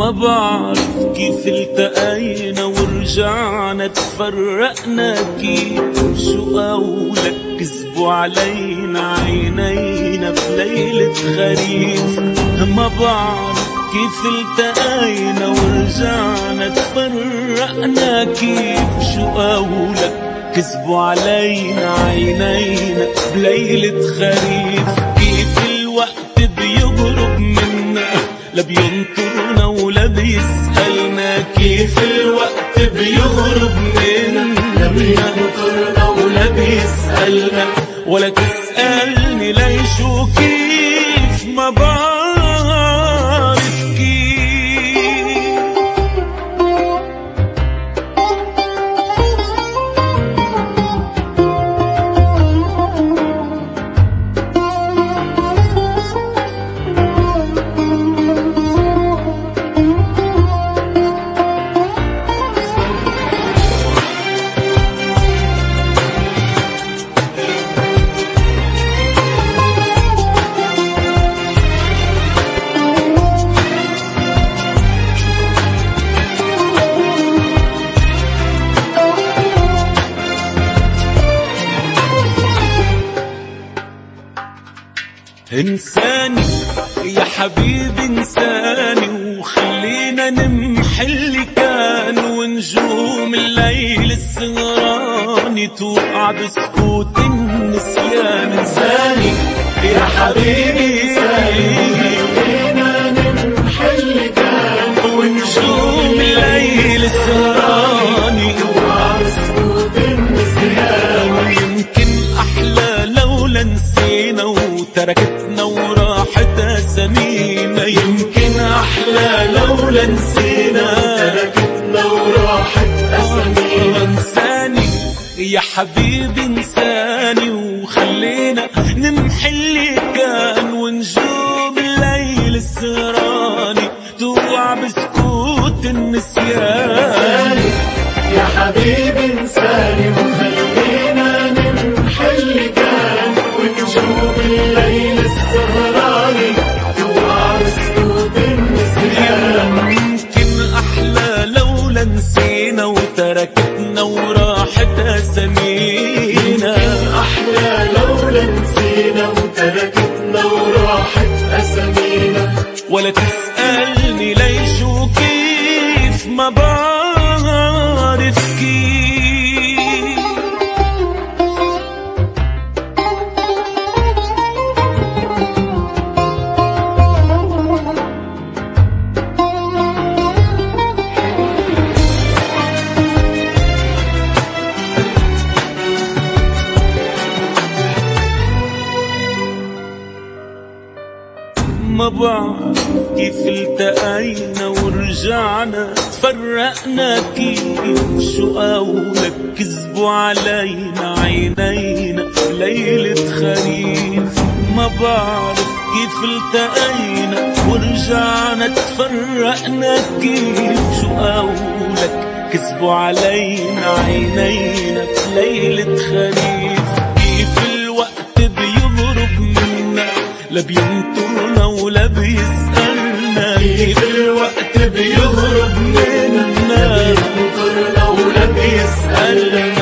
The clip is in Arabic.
ما بعرف كيف التقينا ورجعنا تفرقنا، كيف شو قولك كذبوا علينا عينينا بليلة خريف. ما بعرف كيف التقينا ورجعنا تفرقنا، كيف شو قولك كذبوا علينا عينينا بليلة خريف. كيف الوقت بيهرب منا لا بينطرنا ولا بيسألنا، كيف الوقت بيهرب منا لا بينطرنا ولا بيسألنا، ولا تسألني ليش وكيف ما بعرف كيف. انساني يا حبيبي انساني، وخلينا نمحي اللي كان، ونجوم الليل السهراني توقع بسكوت النسيان. انساني يا حبيبي انساني، خلينا نمحي اللي كان، ونجوم الليل السهراني توقع بسكوت النسيان. ويمكن احلى لولا نسينا وتركتنا وراحت أسامينا، يمكن أحلى لولا نسينا وتركتنا وراحت أسامينا. انساني يا حبيبي انساني، وخلينا نمحي اللي كان، ونجوم الليل السهراني توقع بسكوت النسيان. انساني يا حبيبي انساني، وخلينا نمحي اللي كان، ونجوم الليل السهراني توقع بسكوت النسيان. يمكن أحلى لولا نسينا وتركتنا وراحت أسامينا، أحلى لولا نسينا وتركتنا وراحت أسامينا، ولا تسألني ليش وكيف ما بعرف كيف. ما بعرف كيف التقينا ورجعنا تفرقنا، كيف شو قولك كذبوا علينا عينينا بليلة خريف. ما بعرف كيف التقينا ورجعنا تفرقنا، كيف شو قولك كذبوا علينا عينينا بليلة خريف. كيف الوقت بيهرب منا لا بينطرنا ولا بيسألنا، كيف الوقت بيهرب منا لا بينطرنا ولا بيسألنا،